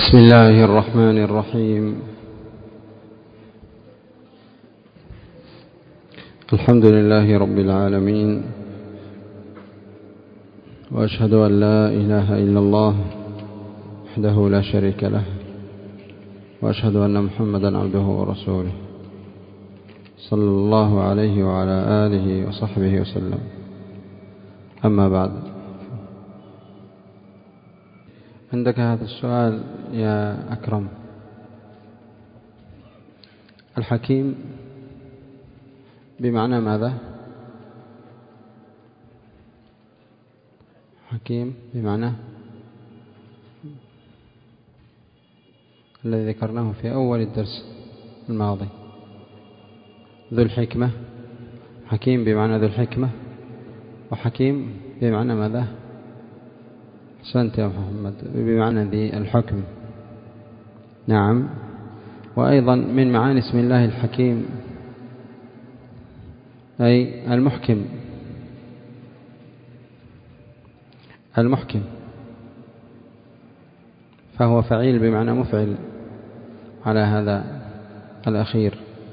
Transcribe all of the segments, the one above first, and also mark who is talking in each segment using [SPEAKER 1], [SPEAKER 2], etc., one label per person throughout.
[SPEAKER 1] بسم الله الرحمن الرحيم. الحمد لله رب العالمين، وأشهد أن لا إله إلا الله وحده لا شريك له، وأشهد أن محمدا عبده ورسوله صلى الله عليه وعلى آله وصحبه وسلم. أما بعد، عندك هذا السؤال يا أكرم: الحكيم بمعنى ماذا؟ حكيم بمعنى الذي ذكرناه في أول الدرس الماضي، ذو الحكمة. حكيم بمعنى ذو الحكمة، وحكيم بمعنى ماذا؟ أحسنت يا محمد، بمعنى ذي الحكم. نعم، وأيضا من معاني اسم الله الحكيم أي المحكم. المحكم فهو فعيل بمعنى مفعل على هذا الأخير.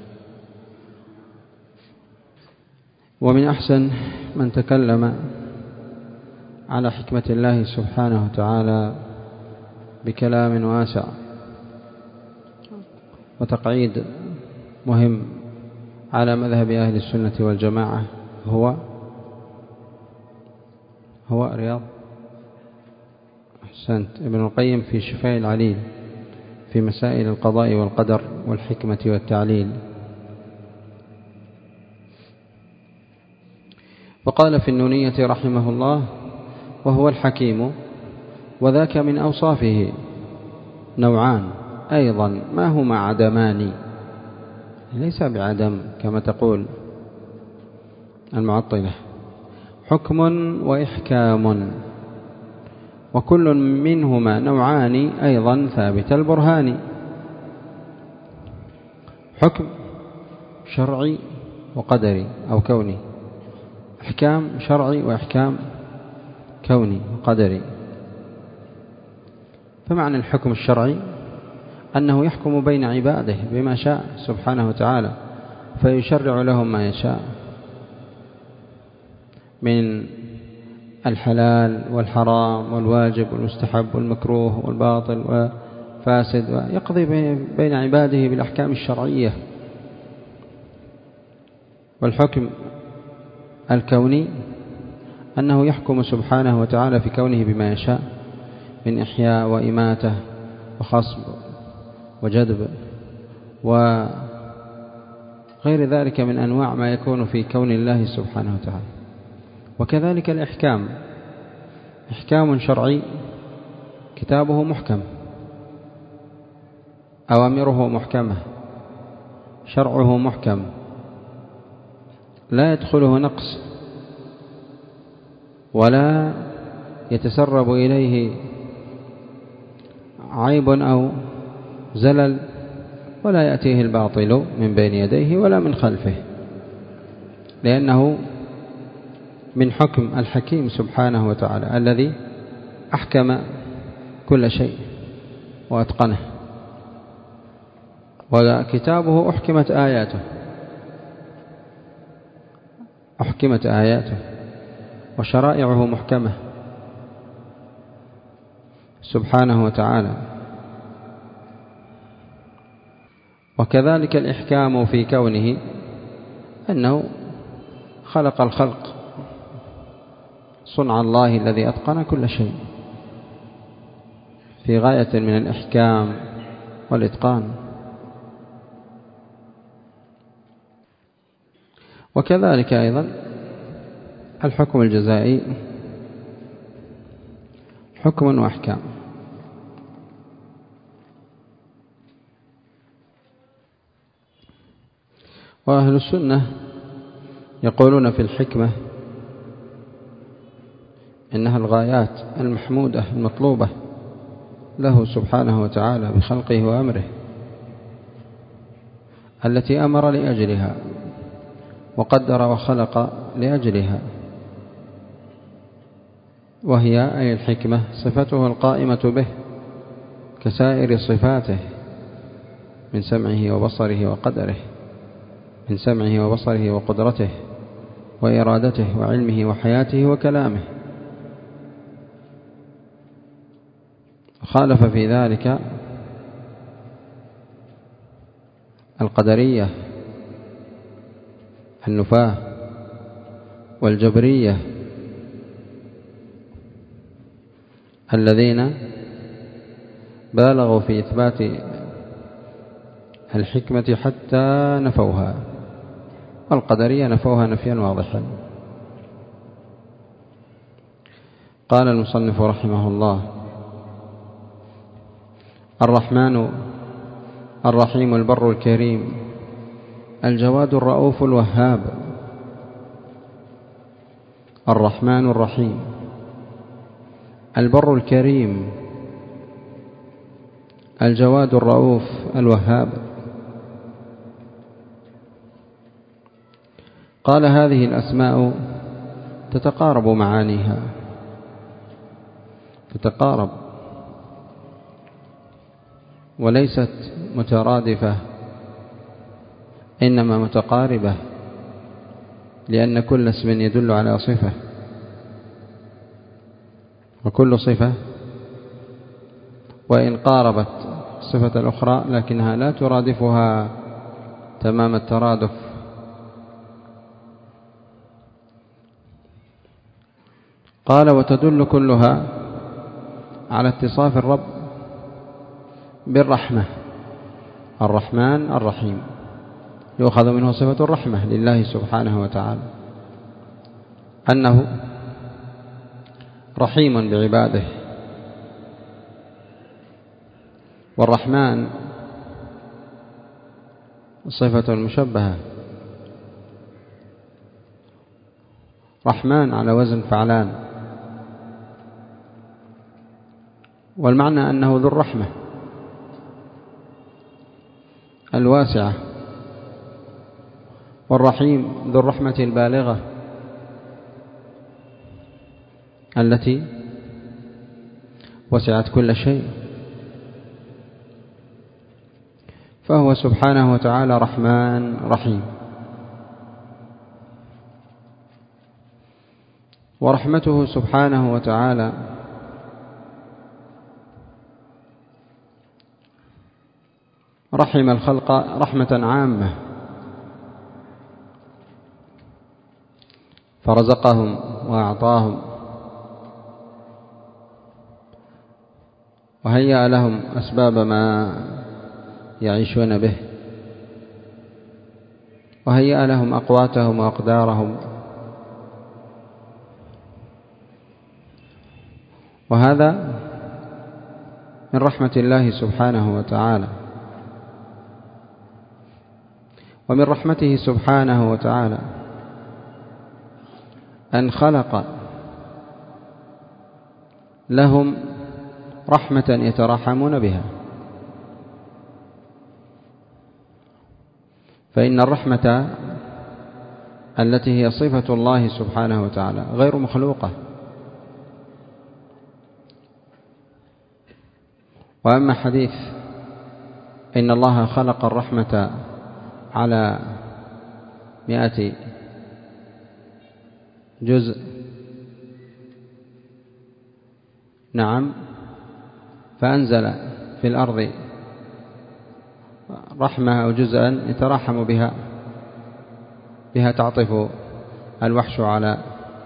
[SPEAKER 1] ومن أحسن من تكلم على حكمة الله سبحانه وتعالى بكلام واسع وتقعيد مهم على مذهب أهل السنة والجماعة هو رياض. أحسنت، ابن القيم في شفاء العليل في مسائل القضاء والقدر والحكمة والتعليل. وقال في النونية رحمه الله: وهو الحكيم وذاك من أوصافه نوعان أيضا ما هما عدمان، ليس بعدم كما تقول المعطلة، حكم وإحكام، وكل منهما نوعان أيضا ثابت البرهان. حكم شرعي وقدري أو كوني، إحكام شرعي وإحكام كوني وقدري. فمعنى الحكم الشرعي أنه يحكم بين عباده بما شاء سبحانه وتعالى، فيشرع لهم ما يشاء من الحلال والحرام والواجب والمستحب والمكروه والباطل والفاسد، ويقضي بين عباده بالأحكام الشرعية. والحكم الكوني أنه يحكم سبحانه وتعالى في كونه بما يشاء من إحياء وإماتة وخصب وجذب وغير ذلك من أنواع ما يكون في كون الله سبحانه وتعالى. وكذلك الإحكام، إحكام شرعي كتابه محكم، أوامره محكمة، شرعه محكم لا يدخله نقص ولا يتسرب إليه عيب أو زلل، ولا يأتيه الباطل من بين يديه ولا من خلفه، لأنه من حكم الحكيم سبحانه وتعالى الذي أحكم كل شيء وأتقنه. وكتابه أحكمت آياته وشرائعه محكمة سبحانه وتعالى. وكذلك الإحكام في كونه أنه خلق الخلق صنع الله الذي أتقن كل شيء في غاية من الإحكام والإتقان. وكذلك أيضا الحكم الجزائي حكم وأحكام. وأهل السنة يقولون في الحكمة إنها الغايات المحمودة المطلوبة له سبحانه وتعالى بخلقه وأمره، التي أمر لأجلها وقدر وخلق لأجلها. وهي أي الحكمة صفته القائمة به كسائر صفاته من سمعه وبصره وقدره، من سمعه وبصره وقدرته وإرادته وعلمه وحياته وكلامه. خالف في ذلك القدرية النفاة والجبرية الذين بالغوا في إثبات الحكمة حتى نفوها، والقدرية نفوها نفيا واضحا. قال المصنف رحمه الله: الرحمن الرحيم البر الكريم الجواد الرؤوف الوهاب. الرحمن الرحيم البر الكريم الجواد الرؤوف الوهاب. قال: هذه الأسماء تتقارب معانيها، تتقارب وليست مترادفة، إنما متقاربة، لأن كل اسم يدل على صفة، وكل صفة وإن قاربت الصفة الأخرى لكنها لا ترادفها تمام الترادف. قال: وتدل كلها على اتصاف الرب بالرحمة. الرحمن الرحيم يؤخذ منه صفة الرحمة لله سبحانه وتعالى، أنه رحيم بعباده. والرحمن صفة مشبهة، رحمن على وزن فعلان، والمعنى أنه ذو الرحمة الواسعة، والرحيم ذو الرحمة البالغة التي وسعت كل شيء. فهو سبحانه وتعالى رحمن رحيم. ورحمته سبحانه وتعالى رحم الخلق رحمة عامة، فرزقهم وأعطاهم وهيأ لهم أسباب ما يعيشون به، وهيأ لهم أقواتهم وأقدارهم، وهذا من رحمة الله سبحانه وتعالى. ومن رحمته سبحانه وتعالى أن خلق لهم رحمة يتراحمون بها. فإن الرحمة التي هي صفة الله سبحانه وتعالى غير مخلوقة. وأما حديث إن الله خلق الرحمة على 100 جزء، نعم، فأنزل في الأرض رحمة أو جزءا يتراحم بها تعطف الوحش على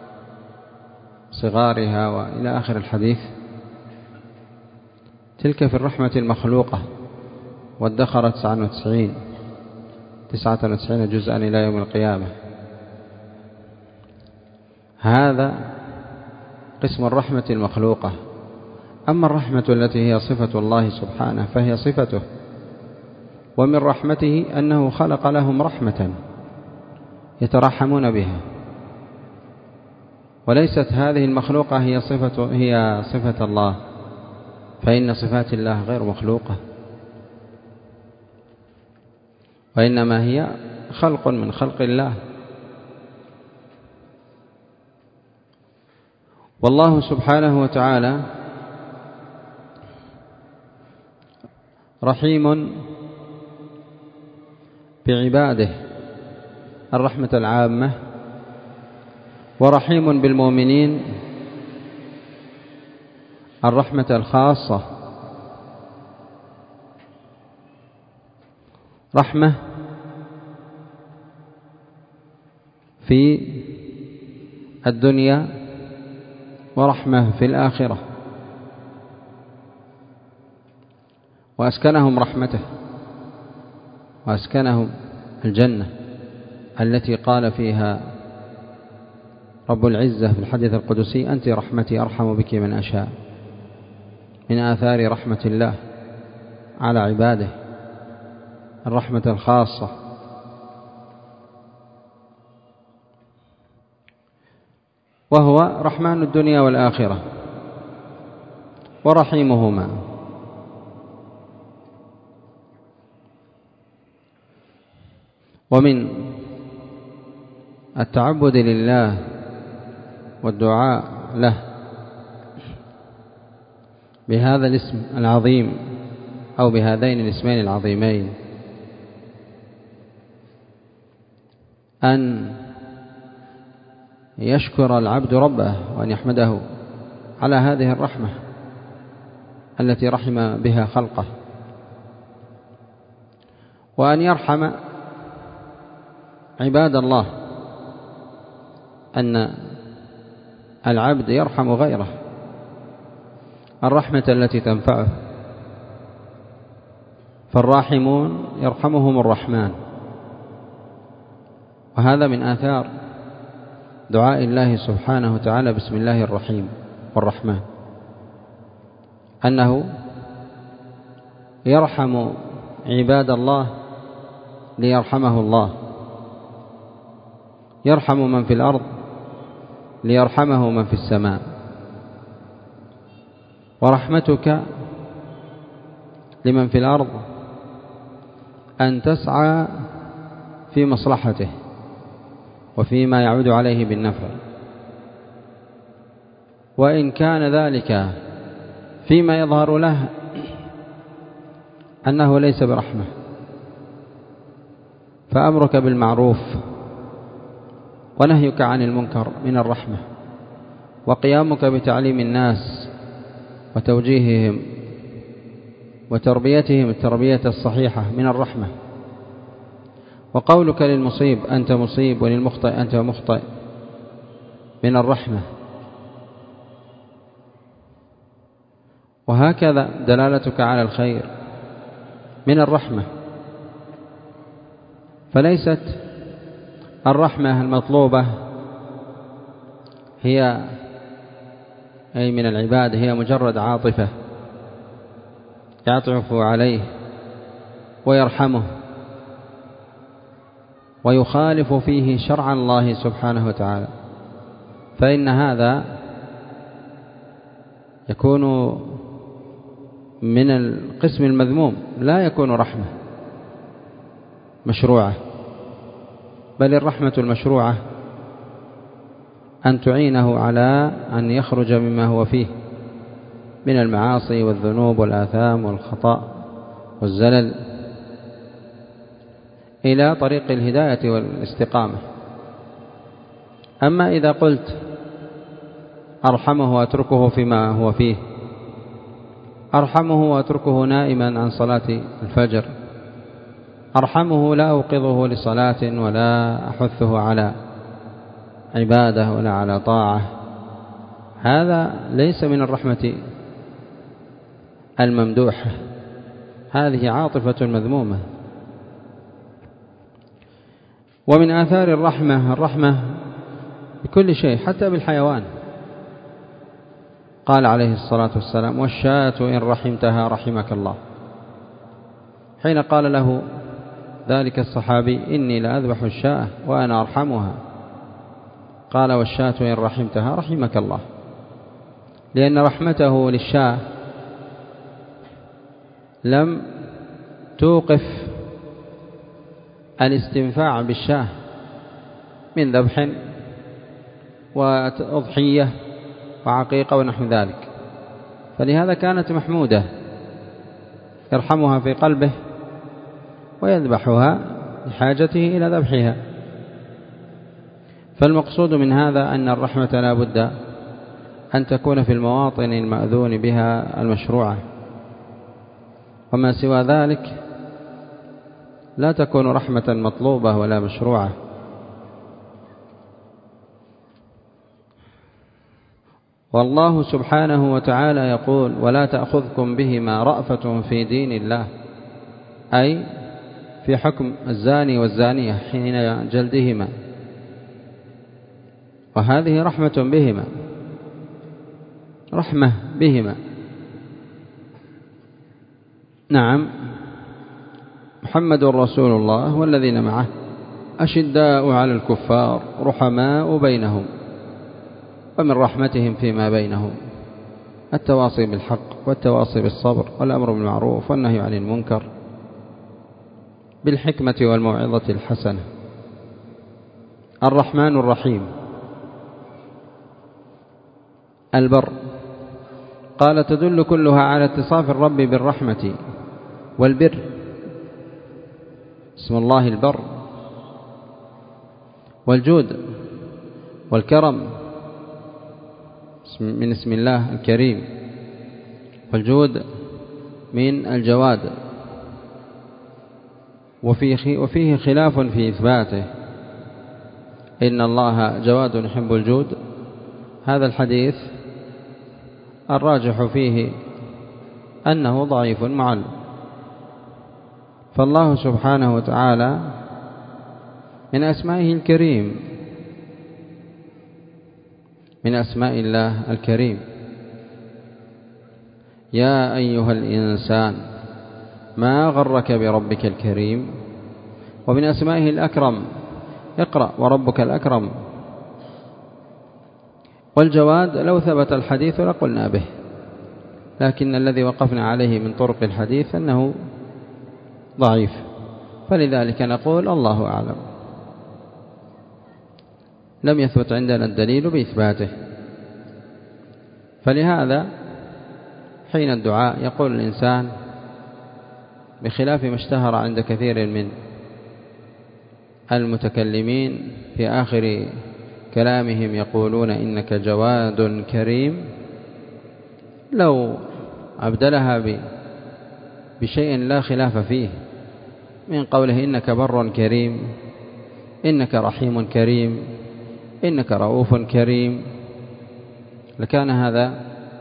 [SPEAKER 1] صغارها وإلى آخر الحديث. تلك في الرحمة المخلوقة، وادخرت 99 جزءا إلى يوم القيامة. هذا قسم الرحمة المخلوقة. أما الرحمة التي هي صفة الله سبحانه فهي صفته، ومن رحمته أنه خلق لهم رحمة يتراحمون بها، وليست هذه المخلوقة هي صفة الله، فإن صفات الله غير مخلوقة، وإنما هي خلق من خلق الله. والله سبحانه وتعالى رحيم بعباده الرحمة العامة، ورحيم بالمؤمنين الرحمة الخاصة. رحمة في الدنيا ورحمة في الآخرة، وأسكنهم رحمته وأسكنهم الجنة التي قال فيها رب العزة في الحديث القدسي: أنت رحمتي أرحم بك من أشاء. من آثار رحمة الله على عباده الرحمة الخاصة. وهو رحمن الدنيا والآخرة ورحيمهما. ومن التعبد لله والدعاء له بهذا الاسم العظيم أو بهذين الاسمين العظيمين أن يشكر العبد ربه وأن يحمده على هذه الرحمة التي رحم بها خلقه، وأن يرحم عباد الله، أن العبد يرحم غيره الرحمة التي تنفعه، فالراحمون يرحمهم الرحمن. وهذا من آثار دعاء الله سبحانه وتعالى بسم الله الرحيم والرحمن، أنه يرحم عباد الله ليرحمه الله، يرحم من في الأرض ليرحمه من في السماء. ورحمتك لمن في الأرض أن تسعى في مصلحته وفيما يعود عليه بالنفع، وإن كان ذلك فيما يظهر له أنه ليس برحمة، فأمرك بالمعروف ونهيك عن المنكر من الرحمة، وقيامك بتعليم الناس وتوجيههم وتربيتهم التربية الصحيحة من الرحمة، وقولك للمصيب أنت مصيب وللمخطئ أنت مخطئ من الرحمة. وهكذا دلالتك على الخير من الرحمة. فليست الرحمة المطلوبة هي أي من العباد هي مجرد عاطفة يعطف عليه ويرحمه ويخالف فيه شرع الله سبحانه وتعالى، فإن هذا يكون من القسم المذموم، لا يكون رحمة مشروعة، بل الرحمة المشروعة أن تعينه على أن يخرج مما هو فيه من المعاصي والذنوب والآثام والخطأ والزلل إلى طريق الهداية والاستقامة. أما إذا قلت أرحمه وأتركه فيما هو فيه، أرحمه وأتركه نائما عن صلاة الفجر، أرحمه لا أوقظه لصلاة ولا أحثه على عبادة ولا على طاعة، هذا ليس من الرحمة الممدوحة، هذه عاطفة مذمومة. ومن آثار الرحمة بكل شيء حتى بالحيوان. قال عليه الصلاة والسلام: والشاة إن رحمتها رحمك الله. حين قال له ذلك الصحابي: إني لأذبح الشاة وأنا أرحمها، قال: والشاة إن رحمتها رحمك الله، لأن رحمته للشاة لم توقف الاستنفاع بالشاة من ذبح وأضحية وعقيقة ونحو ذلك، فلهذا كانت محمودة. يرحمها في قلبه ويذبحها لحاجته إلى ذبحها. فالمقصود من هذا أن الرحمة لا بد أن تكون في المواطن المأذون بها المشروعة، وما سوى ذلك لا تكون رحمة مطلوبة ولا مشروعة. والله سبحانه وتعالى يقول: ولا تأخذكم بهما رأفة في دين الله، أي في حكم الزاني والزانية حين جلدهما، وهذه رحمة بهما، رحمة بهما. نعم، محمد رسول الله والذين معه أشداء على الكفار رحماء بينهم، ومن رحمتهم فيما بينهم التواصي بالحق والتواصي بالصبر والأمر بالمعروف والنهي عن المنكر بالحكمة والموعظة الحسنة. الرحمن الرحيم البر، قال: تدل كلها على اتصاف الرب بالرحمة والبر. اسم الله البر، والجود والكرم من اسم الله الكريم، والجود من الجواد، وفيه خلاف في إثباته. إن الله جواد يحب الجود، هذا الحديث الراجح فيه أنه ضعيف معل. فالله سبحانه وتعالى من أسمائه الكريم، من أسماء الله الكريم: يا أيها الإنسان ما غرك بربك الكريم. ومن أسمائه الأكرم: اقرأ وربك الأكرم. والجواد لو ثبت الحديث لقلنا به، لكن الذي وقفنا عليه من طرق الحديث أنه ضعيف، فلذلك نقول الله أعلم، لم يثبت عندنا الدليل بإثباته. فلهذا حين الدعاء يقول الإنسان بخلاف ما اشتهر عند كثير من المتكلمين في آخر كلامهم يقولون: إنك جواد كريم، لو أبدلها بشيء لا خلاف فيه من قوله: إنك بر كريم، إنك رحيم كريم، إنك رؤوف كريم، لكان هذا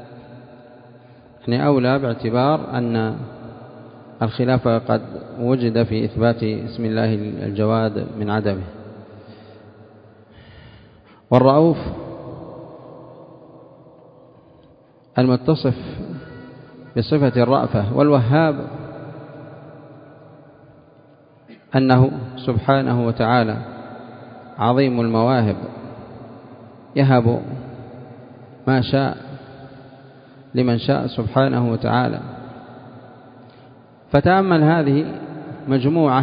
[SPEAKER 1] أولى، باعتبار أن الخلاف قد وجد في إثبات اسم الله الجواد من عدمه. والرؤوف المتصف بصفة الرأفة، والوهاب أنه سبحانه وتعالى عظيم المواهب، يهب ما شاء لمن شاء سبحانه وتعالى. فتأمل هذه مجموعة: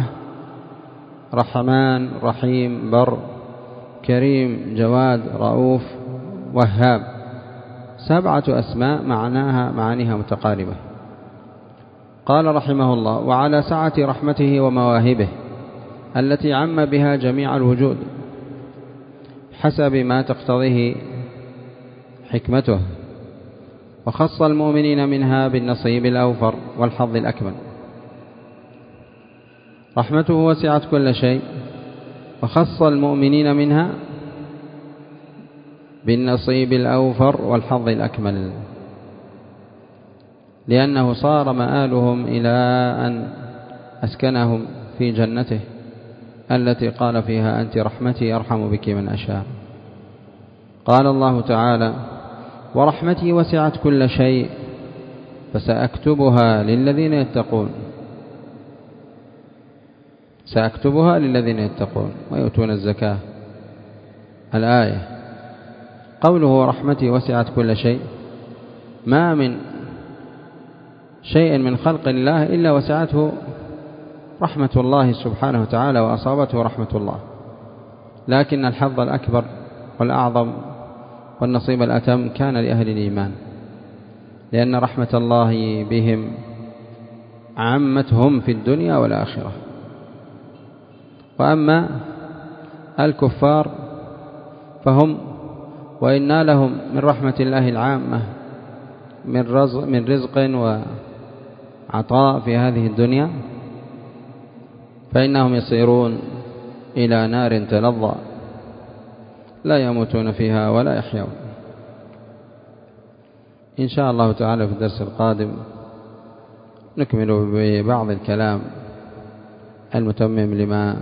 [SPEAKER 1] رحمن، رحيم، بر، كريم، جواد، رؤوف، وهاب، 7 أسماء معانيها متقاربة. قال رحمه الله: وعلى سعة رحمته ومواهبه التي عم بها جميع الوجود حسب ما تقتضيه حكمته، وخص المؤمنين منها بالنصيب الأوفر والحظ الأكمل. رحمته وسعت كل شيء، وخص المؤمنين منها بالنصيب الأوفر والحظ الأكمل، لأنه صار مآلهم إلى أن أسكنهم في جنته التي قال فيها: أنت رحمتي أرحم بك من أشاء. قال الله تعالى: ورحمتي وسعت كل شيء فسأكتبها للذين يتقون. سأكتبها للذين يتقون ويؤتون الزكاة. الآية. قوله ورحمتي وسعت كل شيء، ما من شيء من خلق الله إلا وسعته رحمة الله سبحانه وتعالى وأصابته رحمة الله، لكن الحظ الأكبر والأعظم والنصيب الأتم كان لأهل الإيمان، لأن رحمة الله بهم عمتهم في الدنيا والآخرة. وأما الكفار فهم وإن نالهم من رحمة الله العامة من رزق وعطاء في هذه الدنيا فإنهم يصيرون إلى نار تلظى لا يموتون فيها ولا يحيون. إن شاء الله تعالى في الدرس القادم نكمل ببعض الكلام المتمم لما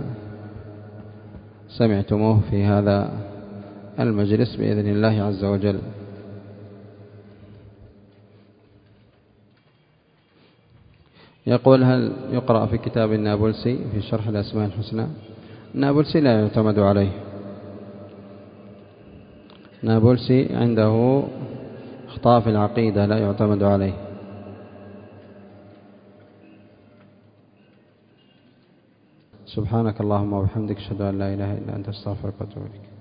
[SPEAKER 1] سمعتموه في هذا المجلس بإذن الله عز وجل. يقول: هل يقرأ في كتاب النابلسي في شرح الأسماء الحسنى؟ النابلسي لا يعتمد عليه. النابلسي عنده أخطاء في العقيدة لا يعتمد عليه. سبحانك اللهم وبحمدك أشهد أن لا إله إلا أنت أستغفرك وأتوب إليك.